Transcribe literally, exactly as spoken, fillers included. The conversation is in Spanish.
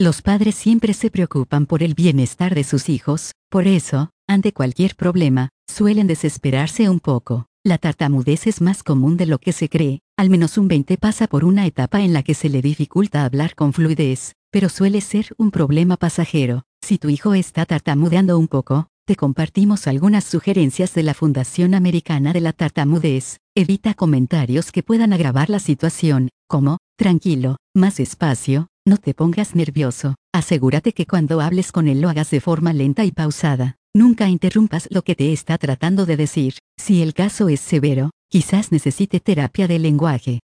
Los padres siempre se preocupan por el bienestar de sus hijos, por eso, ante cualquier problema, suelen desesperarse un poco. La tartamudez es más común de lo que se cree, al menos un veinte pasa por una etapa en la que se le dificulta hablar con fluidez, pero suele ser un problema pasajero. Si tu hijo está tartamudeando un poco, te compartimos algunas sugerencias de la Fundación Americana de la Tartamudez. Evita comentarios que puedan agravar la situación, como, tranquilo, más despacio, no te pongas nervioso. Asegúrate que cuando hables con él lo hagas de forma lenta y pausada. Nunca interrumpas lo que te está tratando de decir. Si el caso es severo, quizás necesite terapia de lenguaje.